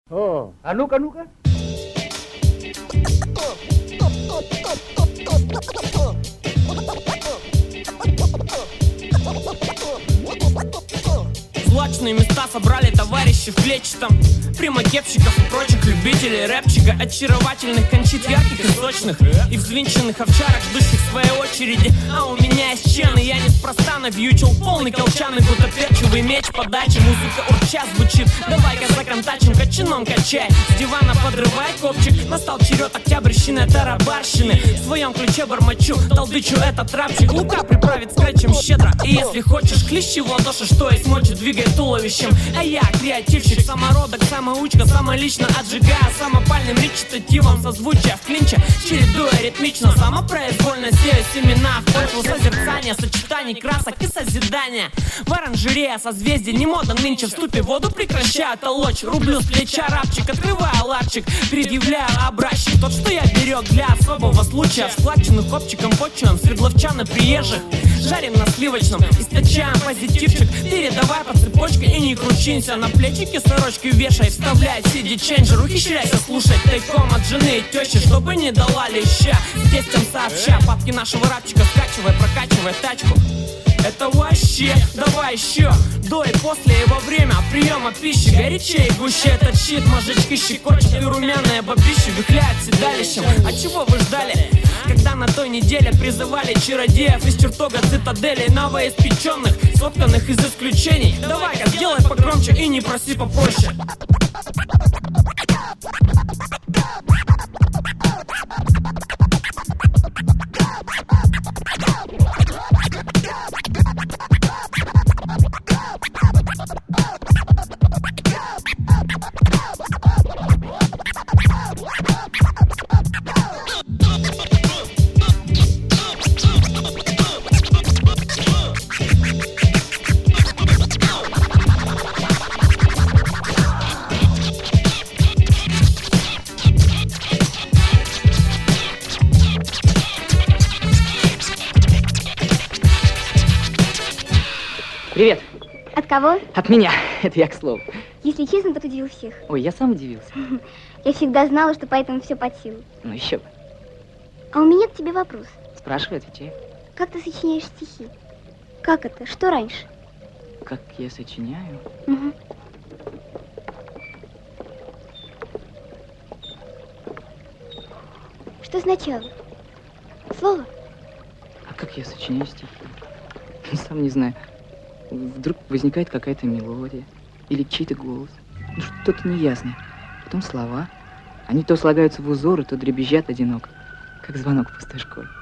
О, а ну-ка, ну-ка. Злачные места собрали товарищи в клетчатом, прямокепщиков и прочих любителей рэпчика, очаровательных кончит ярких и сочных, и взвинченных овчарок, ждущих своей очереди. А у меня есть чены, я неспроста навьючил полный колчан и гутоперчивый меч подачи. Музыка урча звучит, давай-ка законтачим, кочаном качай, с дивана подрывай копчик. Настал черед октябрьщины, тарабарщины, в своем ключе бормочу, толдычу этот рапчик. Лука приправит скретчем щедро, и если хочешь, клещи в ладоши, что есть мочи, двигай туловищем. А я креативщик, самородок, самоучка, самолично отжигая самопальным речитативом созвучия в клинче, чередуя ритмично, самопроизвольно сею семена в почву созерцания, сочетаний красок и созидания. В оранжерее созвездий не мода нынче, в ступе воду прекращаю толочь, рублю с плеча рапчик, открываю ларчик, предъявляю образчик, тот, что я берег для особого случая. В складчину копчиком почуем свердловчан и приезжих, жарим на сливочном, источаем позитивчик, передавай по цепочке и не кручинься, на плечики сорочки вешай, вставляй CD-ченджер, ухищряйся слушать тайком от жены и тещи, чтобы не дала леща. С тестем сообща, папки нашего рапчика скачивай, прокачивай тачку. Это вообще, давай еще, до и после и во время приема пищи, горячее и гуще этот щит, мозжечки щекочет и румяные бабищи вихляют седалищем. А чего вы ждали, когда на той неделе призывали чародеев из чертога цитаделей, новоиспеченных, сотканных из исключений? Давай-ка сделай погромче и не проси попроще. Привет. От кого? От меня. Это я к слову. Если честно, то удивил всех. Ой, я сам удивился. Я всегда знала, что поэтому все под силу. Ну еще бы. А у меня к тебе вопрос. Спрашивай, отвечай. Как ты сочиняешь стихи? Как это? Что раньше? Как я сочиняю? Угу. Что сначала? Слово? А как я сочиняю стихи? Сам не знаю. Вдруг возникает какая-то мелодия или чей-то голос. Ну, что-то неясное. Потом слова. Они то слагаются в узоры, то дребезжат одиноко, как звонок в пустой школе.